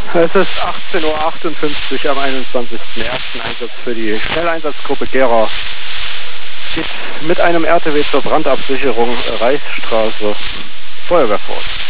Es ist 18:58 Uhr am 21.01. Einsatz für die Schnelleinsatzgruppe Gera. Geht mit einem RTW zur Brandabsicherung Reichsstraße. Feuerwehr vor Ort.